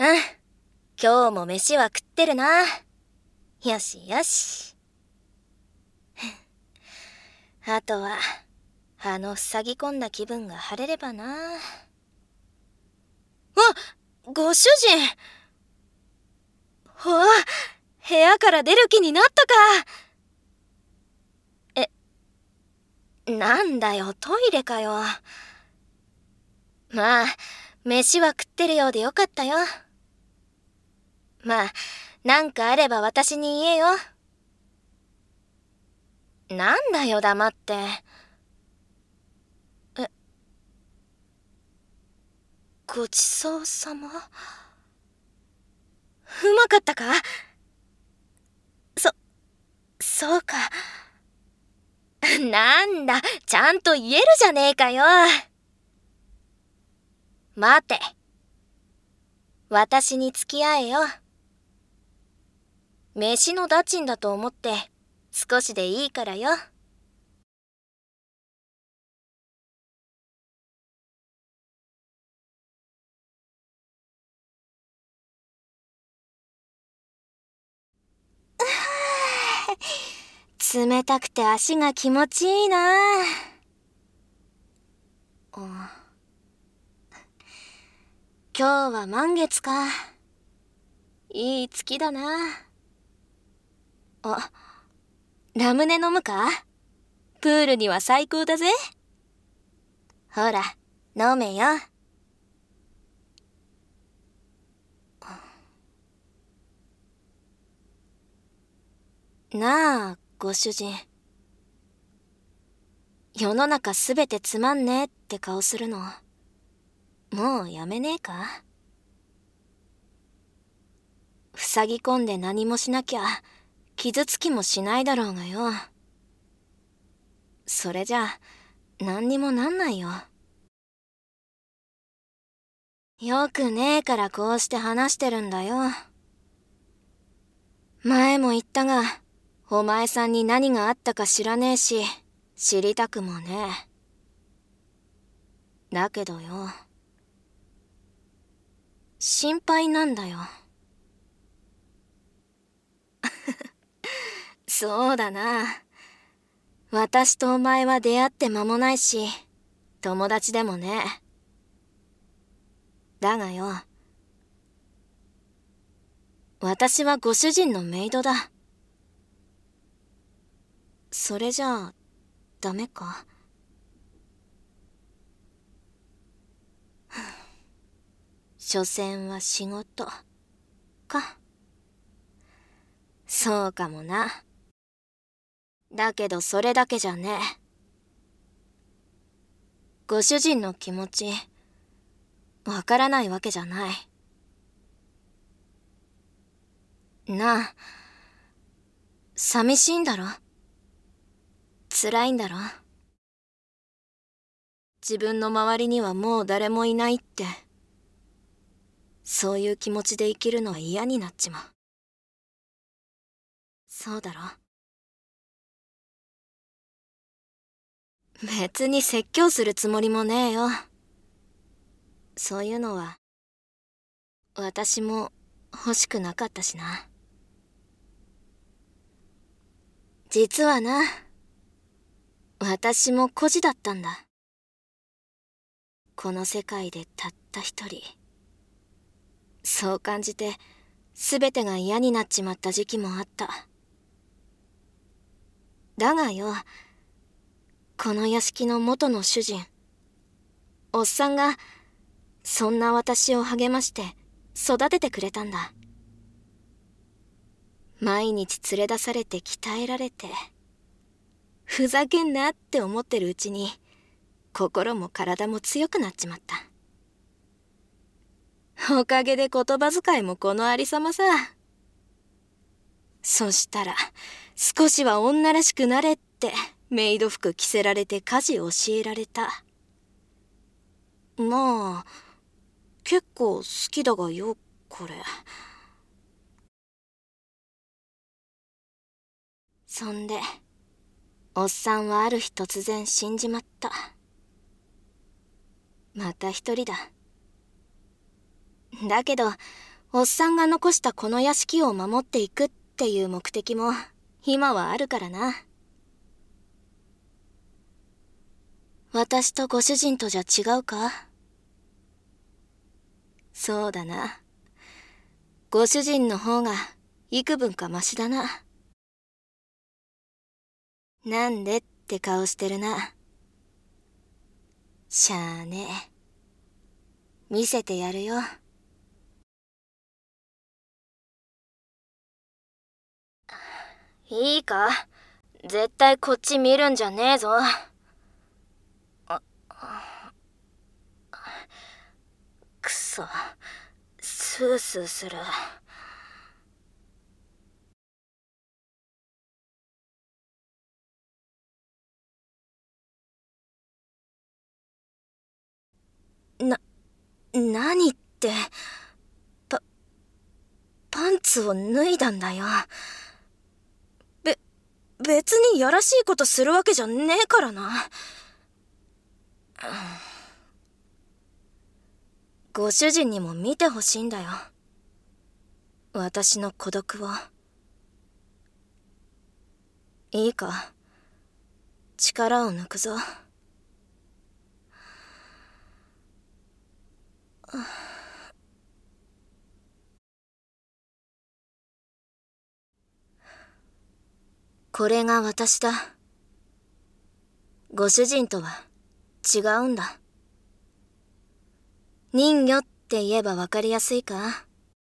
今日も飯は食ってるな。よしよし。あとは塞ぎ込んだ気分が晴れればな。ご主人。部屋から出る気になったか。なんだよ、トイレかよ。まあ、飯は食ってるようでよかったよ。まあ、なんかあれば私に言えよ。なんだよ、黙って。ごちそうさま。うまかったか？そうか。なんだ、ちゃんと言えるじゃねえかよ。待て。私に付き合えよ。飯の駄賃だと思って少しでいいからよ。冷たくて足が気持ちいいな。今日は満月か。いい月だな。ラムネ飲むか？プールには最高だぜ。ほら、飲めよ。なあ、ご主人。世の中すべてつまんねえって顔するの、もうやめねえか？塞ぎ込んで何もしなきゃ傷つきもしないだろうがよ。それじゃ何にもなんないよ。よくねえからこうして話してるんだよ。前も言ったが、お前さんに何があったか知らねえし、知りたくもねえ。だけどよ、心配なんだよ。そうだな。私とお前は出会って間もないし、友達でもねえ。だがよ、私はご主人のメイドだ。それじゃあ、ダメか？所詮は仕事か。そうかもな。だけどそれだけじゃねえ。ご主人の気持ち、わからないわけじゃない。なあ、寂しいんだろ？辛いんだろ？自分の周りにはもう誰もいないって、そういう気持ちで生きるのは嫌になっちまう。そうだろ？別に説教するつもりもねえよ。そういうのは私も欲しくなかったしな。実はな、私も孤児だったんだ。この世界でたった一人。そう感じて全てが嫌になっちまった時期もあった。だがよ、この屋敷の元の主人、おっさんがそんな私を励まして育ててくれたんだ。毎日連れ出されて鍛えられて、ふざけんなって思ってるうちに心も体も強くなっちまった。おかげで言葉遣いもこのありさまさ。そしたら少しは女らしくなれってメイド服着せられて家事教えられた。まあ結構好きだがよ、これ。そんでおっさんはある日突然死んじまった。また一人だ。だけどおっさんが残したこの屋敷を守っていくっていう目的も今はあるからな。私とご主人とじゃ違うか？そうだな。ご主人の方が幾分かマシだな。なんでって顔してるな。しゃあねえ。見せてやるよ。いいか？絶対こっち見るんじゃねえぞ。くそ、スースーする。何って、パ、パンツを脱いだんだよ。別にやらしいことするわけじゃねえからな。ご主人にも見てほしいんだよ。私の孤独を。いいか？力を抜くぞ。これが私だ。ご主人とは違うんだ。人魚って言えばわかりやすいか？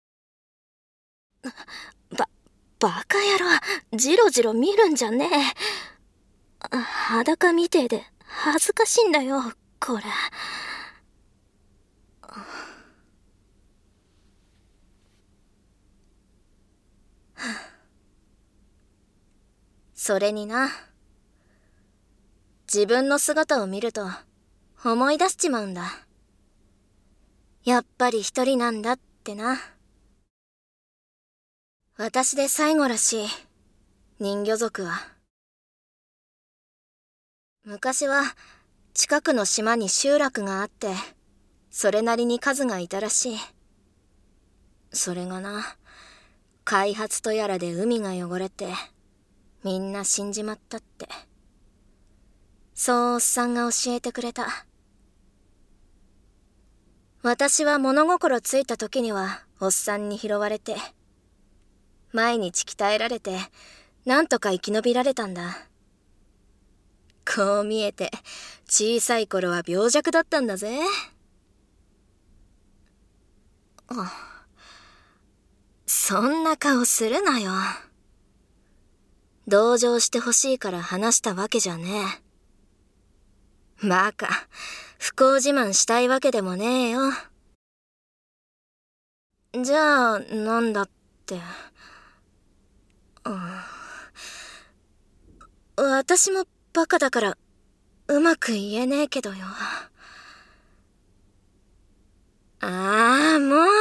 ば、バカ野郎、じろじろ見るんじゃねえ。裸みてえで恥ずかしいんだよ、これ。それにな、自分の姿を見ると思い出しちまうんだ。やっぱり一人なんだってな。私で最後らしい、人魚族は。昔は近くの島に集落があって、それなりに数がいたらしい。それがな、開発とやらで海が汚れて、みんな死んじまったって。そうおっさんが教えてくれた。私は物心ついた時にはおっさんに拾われて、毎日鍛えられて、なんとか生き延びられたんだ。こう見えて、小さい頃は病弱だったんだぜ。そんな顔するなよ。同情してほしいから話したわけじゃねえ。バカ、不幸自慢したいわけでもねえよ。じゃあ、なんだって。私もバカだから、うまく言えねえけどよ。ああ、もう。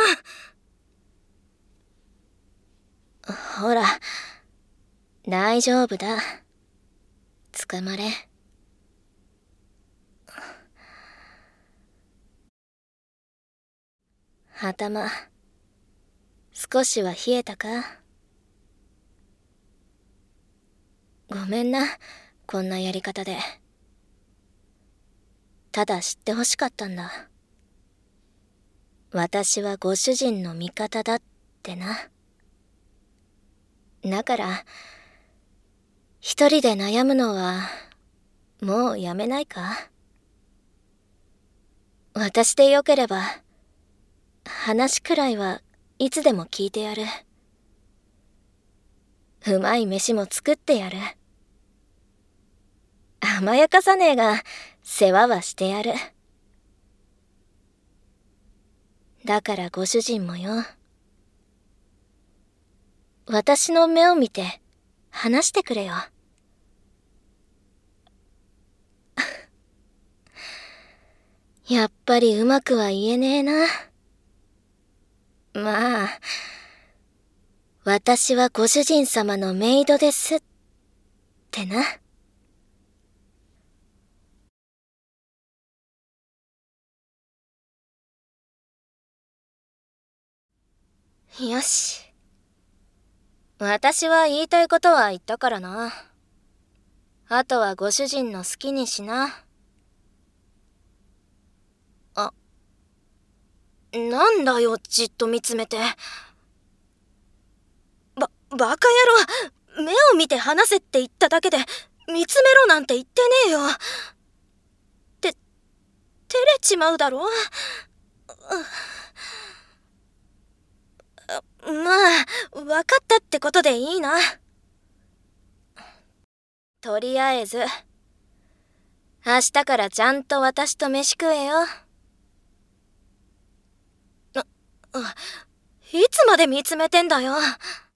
ほら、大丈夫だ。捕まれ。頭、少しは冷えたか？ごめんな、こんなやり方で。ただ知ってほしかったんだ。私はご主人の味方だってな。だから、一人で悩むのは、もうやめないか？私でよければ、話くらいはいつでも聞いてやる。うまい飯も作ってやる。甘やかさねえが、世話はしてやる。だからご主人もよ。私の目を見て、話してくれよ。やっぱりうまくは言えねえな。まあ、私はご主人様のメイドですってな。 よし。私は言いたいことは言ったからな。あとはご主人の好きにしな。あ、なんだよ、じっと見つめて。バカ野郎、目を見て話せって言っただけで、見つめろなんて言ってねえよ。照れちまうだろ。まあ、分かったってことでいいな。とりあえず、明日からちゃんと私と飯食えよ。いつまで見つめてんだよ。